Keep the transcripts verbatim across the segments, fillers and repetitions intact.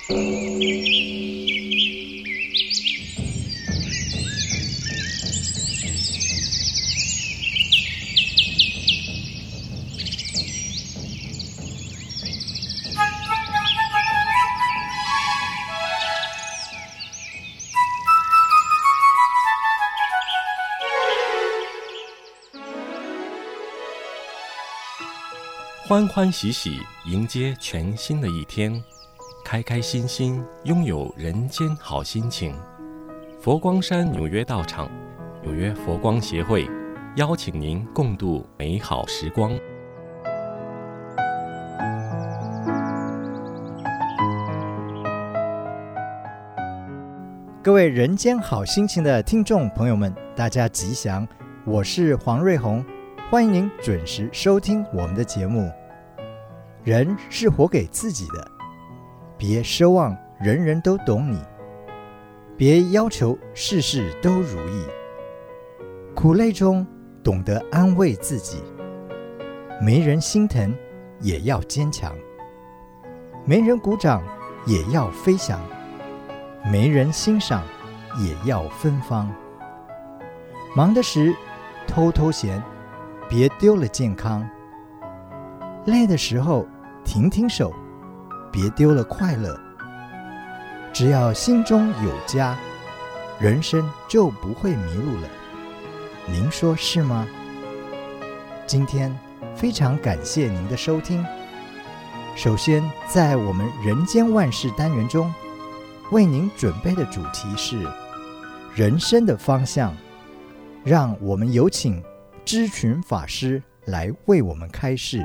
欢欢喜喜迎接全新的一天，开开心心拥有人间好心情。佛光山纽约道场纽约佛光协会邀请您共度美好时光。 各位人间好心情的听众朋友们，大家吉祥，我是黄瑞宏，欢迎您准时收听我们的节目。人是活给自己的，别奢望人人都懂你，别要求事事都如意。苦累中懂得安慰自己，没人心疼也要坚强，没人鼓掌也要飞翔，没人欣赏也要芬芳。忙的时偷偷闲，别丢了健康。累的时候停停手，别丢了快乐。只要心中有家，人生就不会迷路了。您说是吗？今天非常感谢您的收听。首先，在我们人间万事单元中，为您准备的主题是人生的方向，让我们有请知群法师来为我们开示。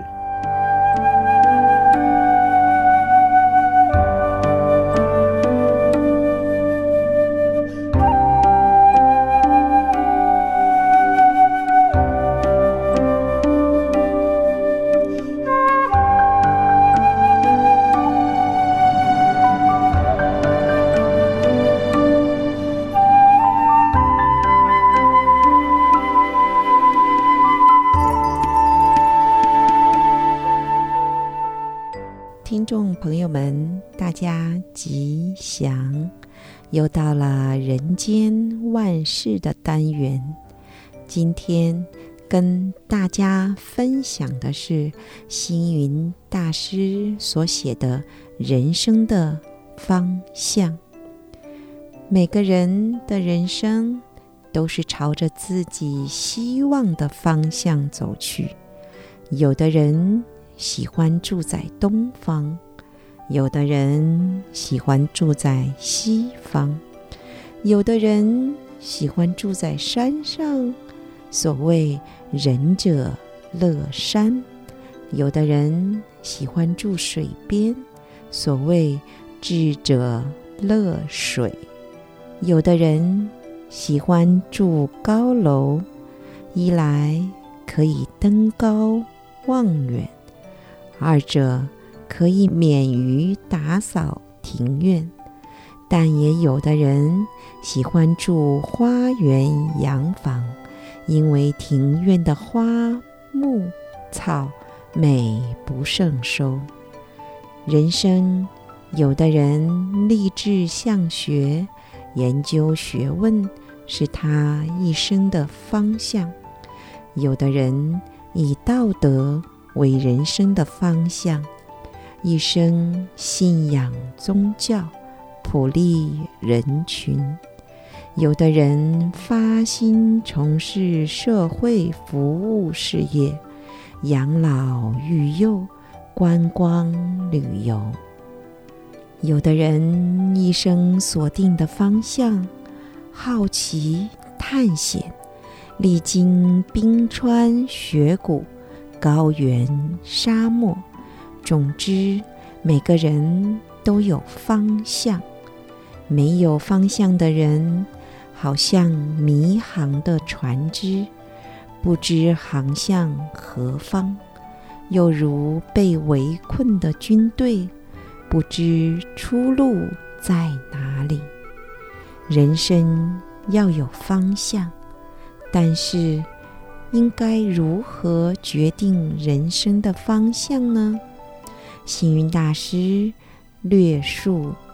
听众朋友们，大家吉祥！又到了人间万事的单元。今天跟大家分享的是星云大师所写的人生的方向。每个人的人生都是朝着自己希望的方向走去。有的人喜欢住在东方，有的人喜欢住在西方，有的人喜欢住在山上，所谓仁者乐山；有的人喜欢住水边，所谓智者乐水；有的人喜欢住高楼，一来可以登高望远，二者可以免于打扫庭院。但也有的人喜欢住花园洋房，因为庭院的花木草美不胜收。人生，有的人立志向学，研究学问是他一生的方向；有的人以道德为人生的方向，一生信仰宗教，普利人群；有的人发心从事社会服务事业，养老育幼，观光旅游；有的人一生锁定的方向，好奇探险，历经冰川雪谷，高原沙漠。总之，每个人都有方向。没有方向的人，好像迷航的船只，不知航向何方；又如被围困的军队，不知出路在哪里。人生要有方向，但是应该如何决定人生的方向呢？星云大师略述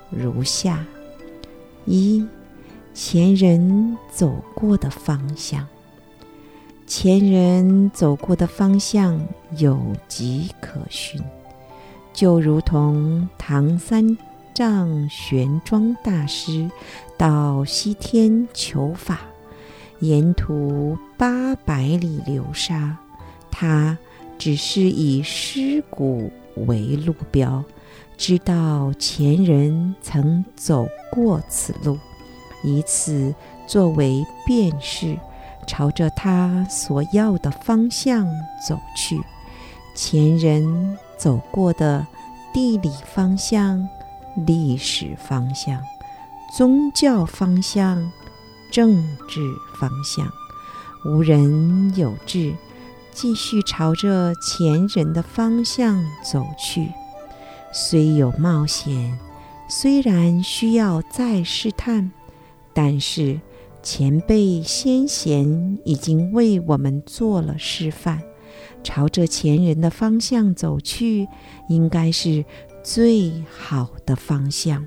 如下：一、前人走过的方向。前人走过的方向有迹可循，就如同唐三藏玄奘大师到西天求法，沿途八百里流沙，他只是以尸骨为路标，知道前人曾走过此路，以此作为辨识，朝着他所要的方向走去。前人走过的地理方向、历史方向、宗教方向、政治方向，无人有志继续朝着前人的方向走去。虽有冒险，虽然需要再试探，但是前辈先贤已经为我们做了示范，朝着前人的方向走去，应该是最好的方向。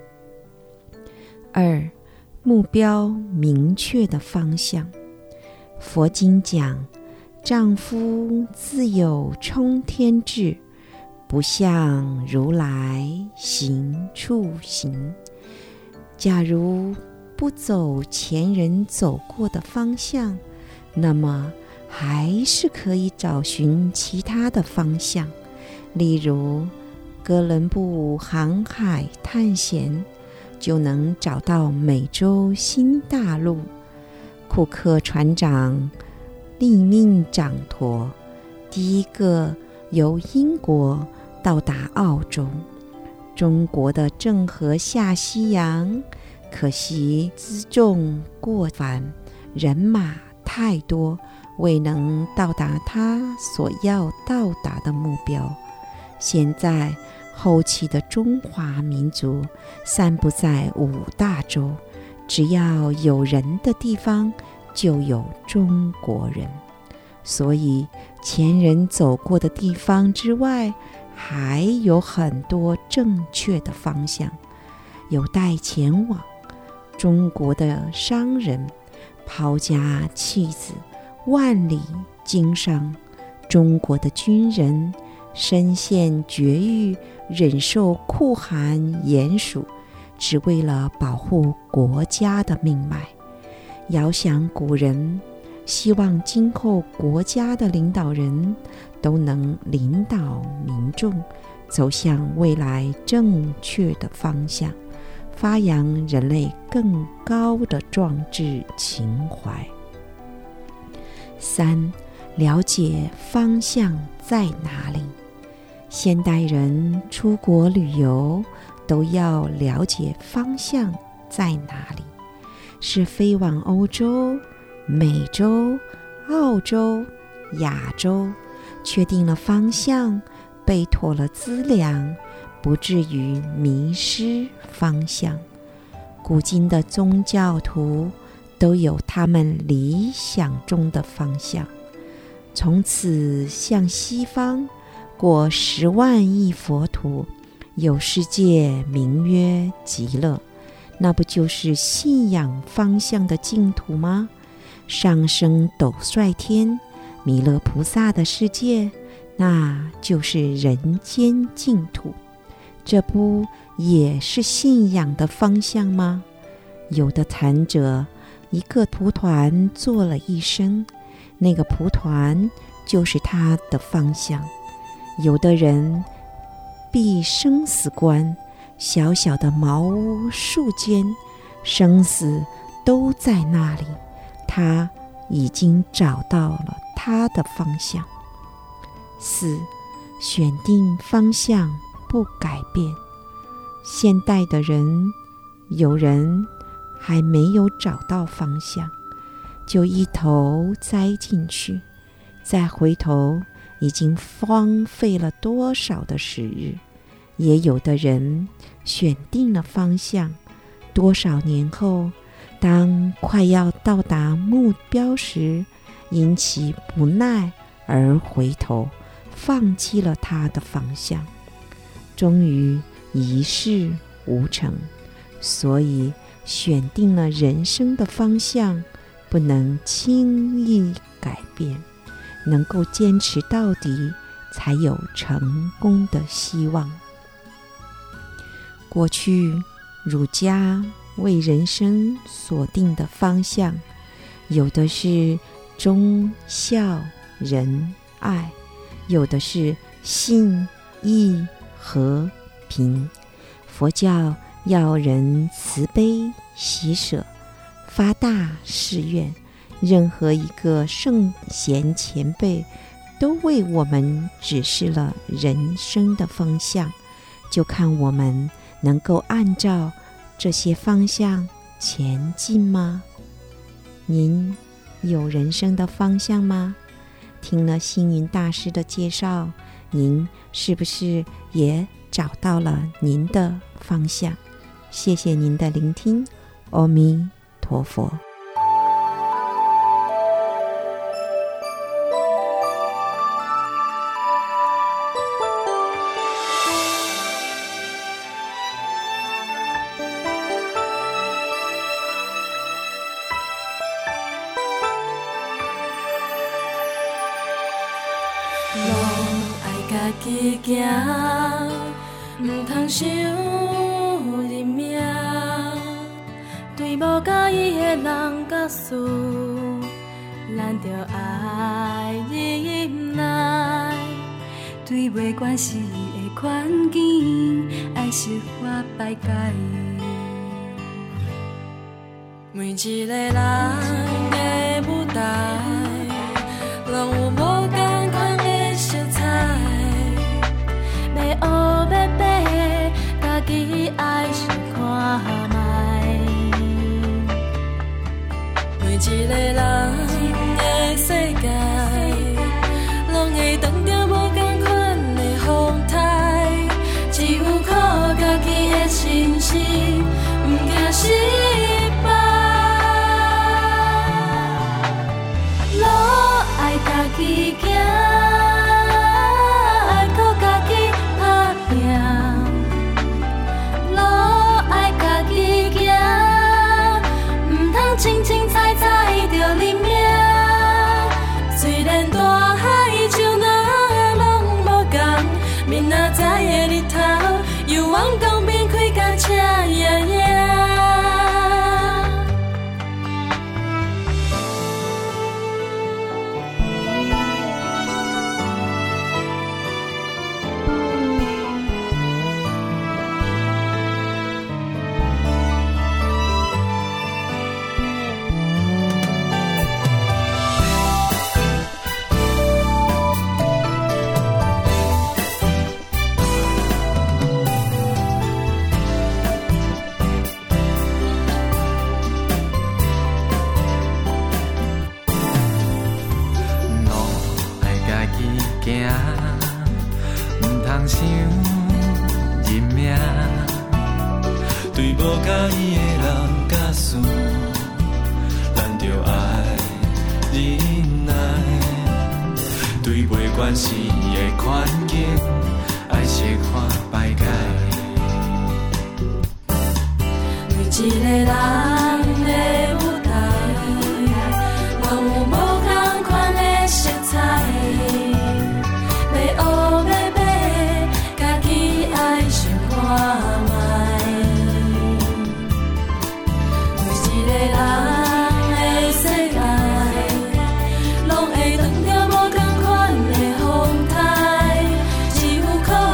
二、目标明确的方向。佛经讲，丈夫自有冲天志，不向如来行处行。假如不走前人走过的方向，那么还是可以找寻其他的方向。例如哥伦布航海探险，就能找到美洲新大陆；库克船长立命掌舵，第一个由英国到达澳洲。中国的郑和下西洋，可惜辎重过繁，人马太多，未能到达他所要到达的目标。现在后期的中华民族散布在五大洲，只要有人的地方就有中国人，所以前人走过的地方之外，还有很多正确的方向有待前往。中国的商人抛家弃子，万里经商；中国的军人身陷绝域，忍受酷寒炎暑，只为了保护国家的命脉。遥想古人，希望今后国家的领导人都能领导民众走向未来正确的方向，发扬人类更高的壮志情怀。三、了解方向在哪里。现代人出国旅游都要了解方向在哪里，是飞往欧洲、美洲、澳洲、亚洲，确定了方向，备妥了资粮，不至于迷失方向。古今的宗教徒都有他们理想中的方向，从此向西方过十万亿佛土，有世界名曰极乐，那不就是信仰方向的净土吗？上升斗率天，弥勒菩萨的世界，那就是人间净土，这不也是信仰的方向吗？有的坛者一个蒲团做了一生，那个蒲团就是他的方向。有的人闭生死关，小小的茅屋树间，生死都在那里，他已经找到了他的方向。四、选定方向不改变。现代的人，有人还没有找到方向，就一头栽进去，再回头已经荒废了多少的时日。也有的人选定了方向，多少年后，当快要到达目标时，因其不耐而回头，放弃了他的方向，终于一事无成，所以选定了人生的方向，不能轻易改变，能够坚持到底，才有成功的希望。过去儒家为人生所定的方向，有的是忠孝仁爱，有的是信义和平。佛教要人慈悲喜舍，发大誓愿，任何一个圣贤前辈都为我们指示了人生的方向，就看我们能够按照这些方向前进吗？您有人生的方向吗？听了星云大师的介绍，您是不是也找到了您的方向？谢谢您的聆听，阿弥陀佛。 家己行，唔通想认命。对无介意的人甲事，咱着爱忍耐。对袂关系的环境，爱释怀排解。每一个人的舞台，拢有无同款的色彩。要学要爬，家己爱先看卖。每一个人的世界，拢会当着无同款的风台。只有靠家己的心思，唔惊失败。路爱家己行。清清彩彩着认命，虽然大海就那拢无共，明仔载的日头又往东边开甲赤影影。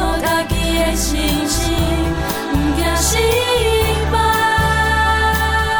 心心，唔惊失败。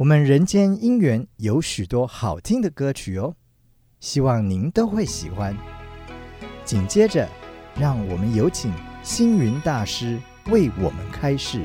我们人间姻缘有许多好听的歌曲哦，希望您都会喜欢。紧接着，让我们有请星云大师为我们开示。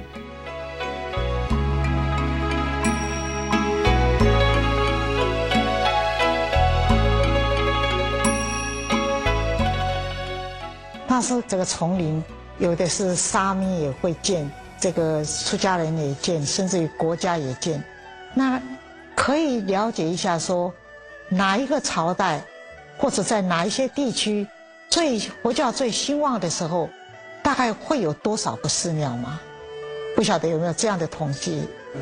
那是这个丛林，有的是沙弥也会见，这个出家人也见，甚至于国家也见。那可以了解一下说，哪一个朝代，或者在哪一些地区，最佛教最兴旺的时候，大概会有多少个寺庙吗？不晓得有没有这样的统计？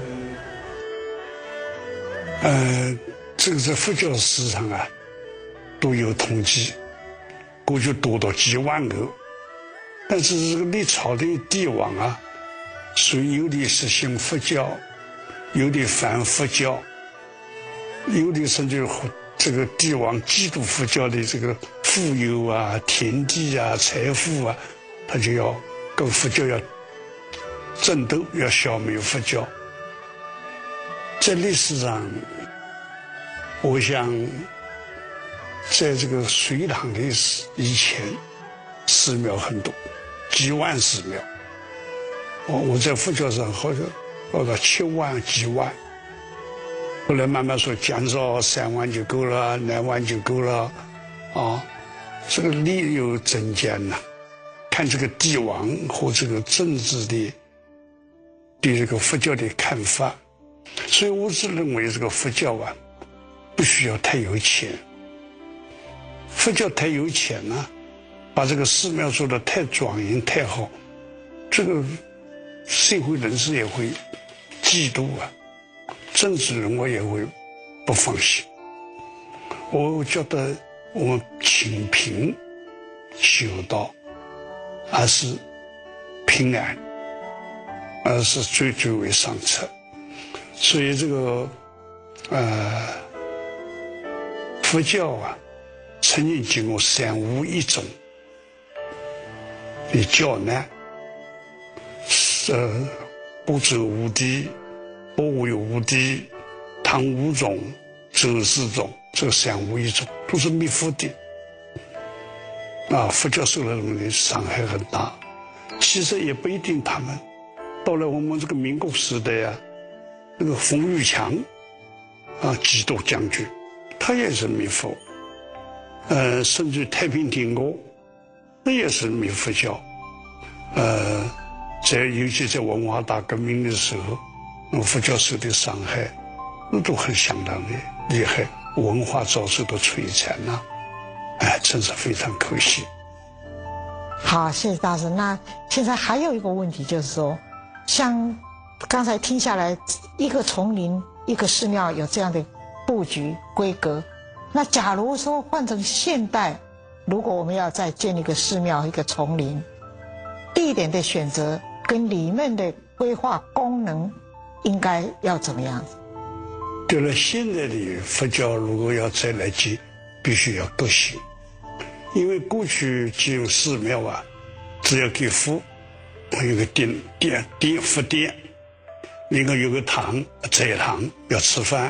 呃，这个在佛教史上啊，都有统计。过去多到几万个，但是这个历朝的帝王啊，所以有的是信佛教，有的反佛教，有的甚至这个帝王嫉妒佛教的这个富有啊、田地啊、财富啊，他就要跟佛教要争斗，要消灭佛教。在历史上，我想。在这个隋唐的以前，寺庙很多，几万寺庙。我我在佛教上好像好到七万几万，后来慢慢说减少三万就够了，两万就够了，啊，这个力有增减呐。看这个帝王和这个政治的对这个佛教的看法，所以我是认为这个佛教啊，不需要太有钱。佛教太有钱了，把这个寺庙做得太庄严太好，这个社会人士也会嫉妒啊，政治人物也会不放心。我觉得我们清贫修道，而是平安，而是最最为上策。所以这个呃佛教啊，曾经经过三武一宗的教难，呃，不周武帝、不魏武帝、唐武宗、周世宗，这三武一宗都是灭佛的。啊，佛教受了人的伤害很大。其实也不一定，他们到了我们这个民国时代啊，那个冯玉祥啊，基督将军，他也是灭佛。呃，甚至太平天国，那也是灭佛教。呃，在尤其在文化大革命的时候，那佛教受的伤害，那都很相当的厉害，文化遭受的摧残呐、啊，哎，真是非常可惜。 好，谢谢大师。那现在还有一个问题，就是说，像刚才听下来，一个丛林、一个寺庙有这样的布局规格。那假如说换成现代，如果我们要再建一个寺庙、一个丛林，地点的选择跟里面的规划功能，应该要怎么样子？ 对了，现在的佛教如果要再来建，必须要革新，因为过去建寺庙啊，只要给佛有个殿殿殿佛殿，另外有个堂斋堂要吃饭。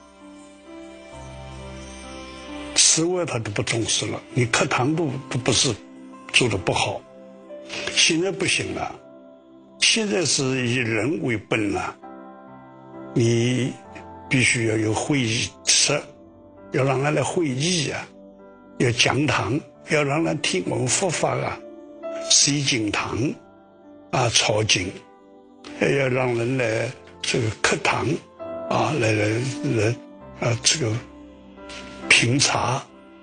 此外他都不重视了，你课堂都都不是做得不好。现在不行了，现在是以人为本了，你必须要有会议室，要让人来会议啊，要讲堂，要让人听我们佛法啊，释经堂啊，抄经，还要让人来这个课堂啊，来来来啊这个评茶，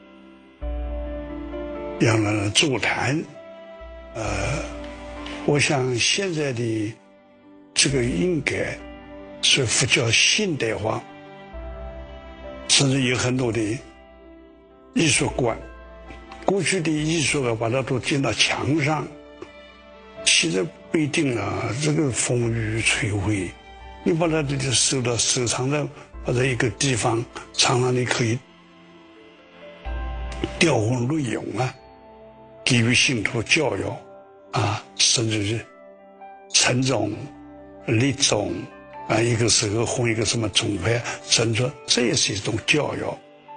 让人座谈。呃，我想现在的这个应该是佛教现代化，甚至有很多的艺术馆。过去的艺术啊，把它都建到墙上，现在不一定了。这个风雨摧毁，你把它这收到收藏在或者一个地方，常常你可以调用内容啊，给予信徒教育啊，甚至是禅宗、律宗啊，一个是个红，一个什么宗派生存，这也是一种教育。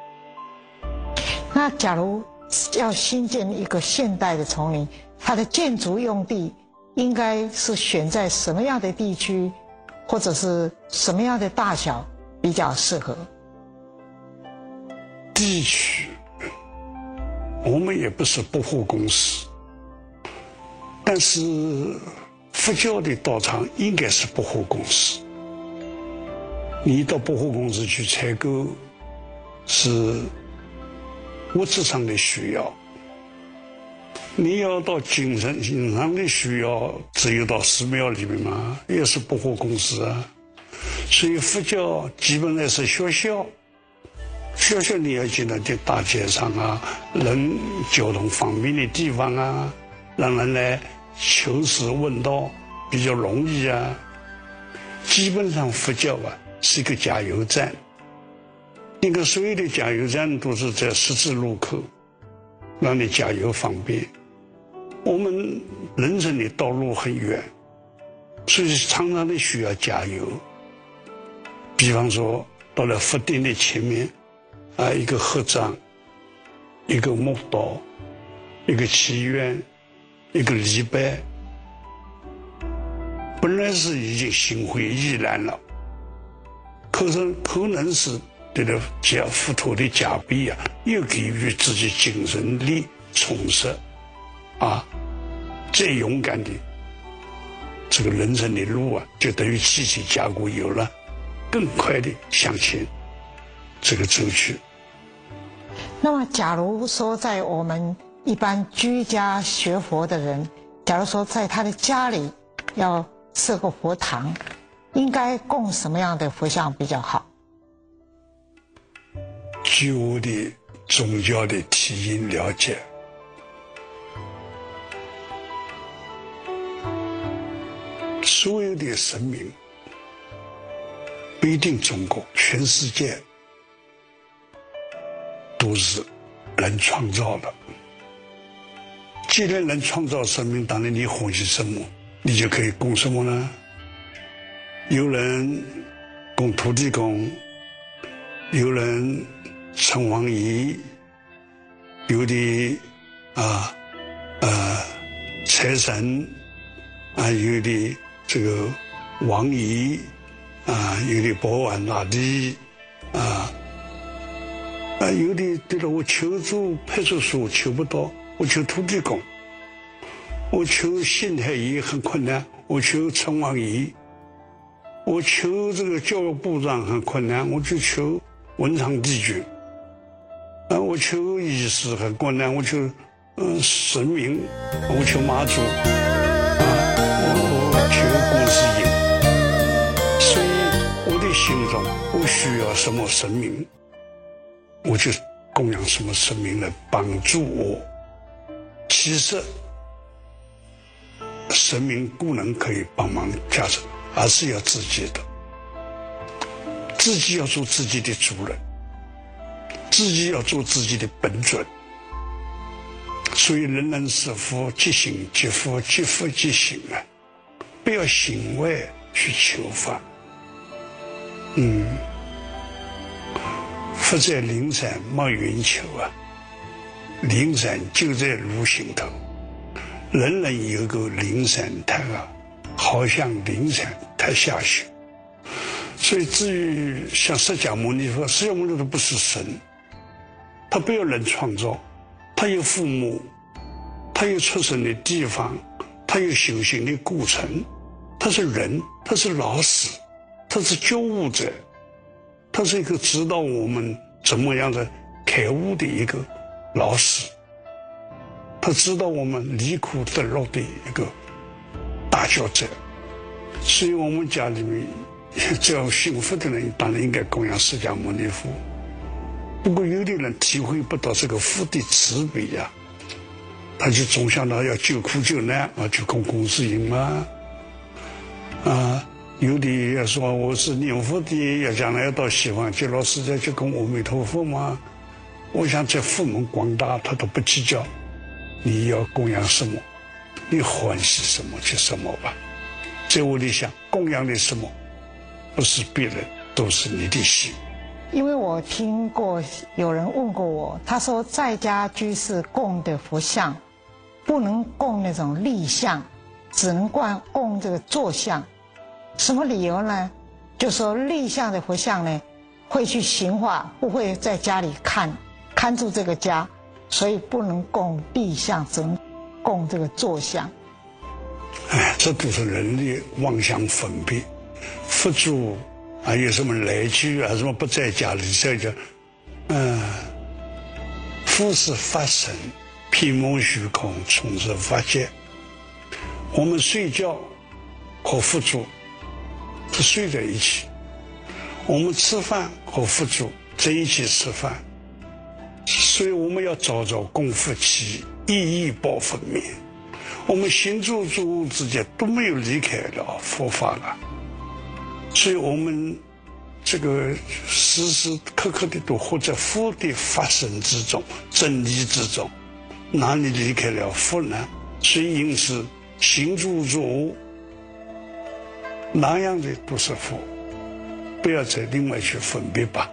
那假如要新建一个现代的丛林，它的建筑用地应该是选在什么样的地区，或者是什么样的大小比较适合？ 地区，我们也不是百货公司，但是佛教的道场应该是百货公司。你到百货公司去采购，是物质上的需要；你要到精神性上的需要，只有到寺庙里面嘛，也是百货公司啊。所以佛教基本上是学校，学校你要进到这大街上啊，人交通方便的地方啊，让人来求实问道比较容易啊。基本上佛教啊是一个加油站，你看所有的加油站都是在十字路口，让你加油方便。我们人生的道路很远，所以常常的需要加油。比方说到了佛殿的前面啊，一个合掌，一个默祷，一个祈愿，一个礼拜，本来是已经心灰意懒了，可是可能是对了加佛陀的加被啊，又给予自己精神力充实啊，再勇敢的这个人生的路啊，就等于气气加固有了，更快的向前这个走去。 那么假如说在我们一般居家学佛的人，假如说在他的家里要设个佛堂，应该供什么样的佛像比较好？ 据我的宗教的体验了解，所有的神明不一定中国，全世界都是人创造的。既然人创造生命，当然你欢喜什么，你就可以供什么呢？有人供土地公，有人城隍爷，有的啊呃财神啊，有的这个王爷啊，有的保安大帝啊啊，有的对了，我求助派出所求不到，我求土地公；我求县太爷很困难，我求城隍爷；我求这个教育部长很困难，我就求文昌帝君；啊，我求医师很困难，我求嗯、呃、神明，我求妈祖啊，我我求观世音。所以我的心中，我需要什么神明，我就供养什么神明来帮助我。其实神明不能可以帮忙加持，而是要自己的，自己要做自己的主人，自己要做自己的本尊。所以人人是佛，即心即佛，即佛即心啊！不要心外去求法。嗯，佛在灵山没云求啊，灵山就在路心头，人人有个灵山塔啊，好像灵山塔下修。所以至于像释迦牟尼佛，释迦牟尼佛不是神，他不要人创造，他有父母，他有出生的地方，他有修行的过程，他是人，他是老师，他是觉悟者，他是一个指导我们怎么样的开悟的一个老师，他指导我们离苦得乐的一个大教者。所以我们家里面只要信佛的人，当然应该供养释迦牟尼佛。不过有的人体会不到这个佛的慈悲呀、啊，他就总想到要救苦救难啊，就供观世音嘛。啊，有的要说我是念佛的，要将来要到西方极乐世界就供阿弥陀佛嘛。我想这佛门广大，他都不计较你要供养什么，你欢喜什么就什么吧。在我里想，供养的什么， 不是别人，都是你的心。 因为我听过有人问过我，他说在家居士供的佛像不能供那种立像，只能供供这个坐像。什么理由呢？就说立像的佛像呢会去形化，不会在家里看看住这个家，所以不能供立像，只能供这个坐像。 哎，这都是人的妄想分别。佛祖啊，有什么来居啊，什么不在家里，这个，嗯、呃，佛是法身，披蒙虚空，从事法界。我们睡觉和佛祖是睡在一起，我们吃饭和佛祖在一起吃饭，所以我们要早早供佛起，意义报分明。我们行住坐卧之间都没有离开了佛法了，所以我们这个时时刻刻的都活在佛的法身之中，真理之中，哪里离开了佛呢？所以因此行住坐卧哪样的都是佛，不要再另外去分别吧。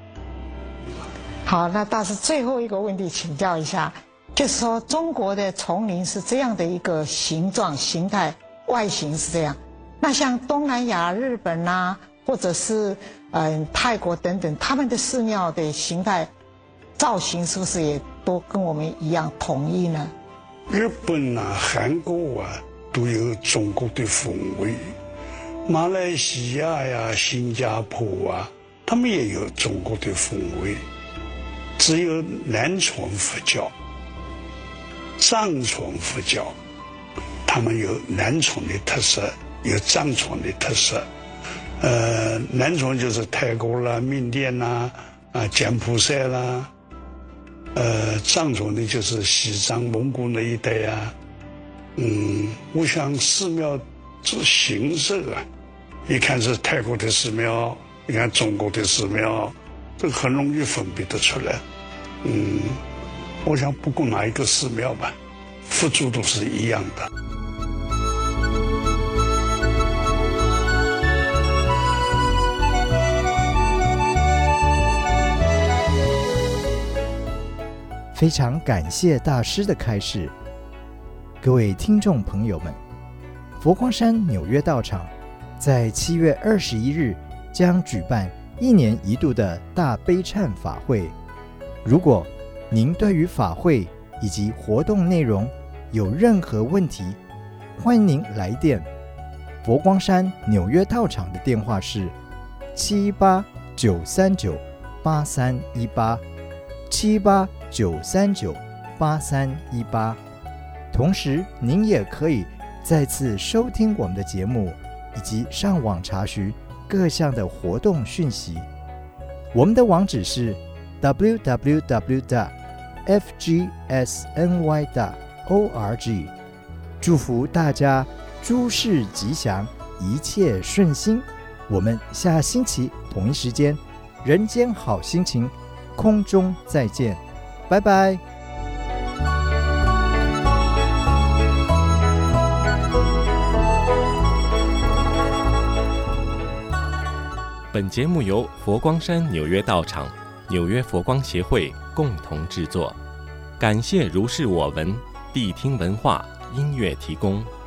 好，那大师最后一个问题请教一下，就是说中国的丛林是这样的一个形状形态，外形是这样，那像东南亚日本啊，或者是嗯、呃、泰国等等，他们的寺庙的形态造型是不是也都跟我们一样统一呢？ 日本啊韩国啊都有中国的风味，马来西亚呀新加坡啊他们也有中国的风味，只有南传佛教藏传佛教他们有南传的特色，有藏传的特色。呃，南传就是泰国啦、缅甸啦、啊柬埔寨啦，呃，藏传的就是西藏、蒙古那一带呀、啊。嗯，我想寺庙这形式啊，一看是泰国的寺庙，你看中国的寺庙，这个很容易分别得出来。嗯，我想不管哪一个寺庙吧，佛祖都是一样的。 非常感谢大师的开示。各位听众朋友们，佛光山纽约道场在七月二十一日将举办一年一度的大悲忏法会。如果您对于法会以及活动内容有任何问题，欢迎您来电。佛光山纽约道场的电话是七一八九三九八三一八七一八九三九八三一八。同时，您也可以再次收听我们的节目，以及上网查询各项的活动讯息。我们的网址是 double-u double-u double-u 点 f g s n y 点 org。祝福大家诸事吉祥，一切顺心。我们下星期同一时间，人间好心情，空中再见，拜拜。 本节目由佛光山纽约道场、纽约佛光协会共同制作，感谢如是我闻谛听文化音乐提供。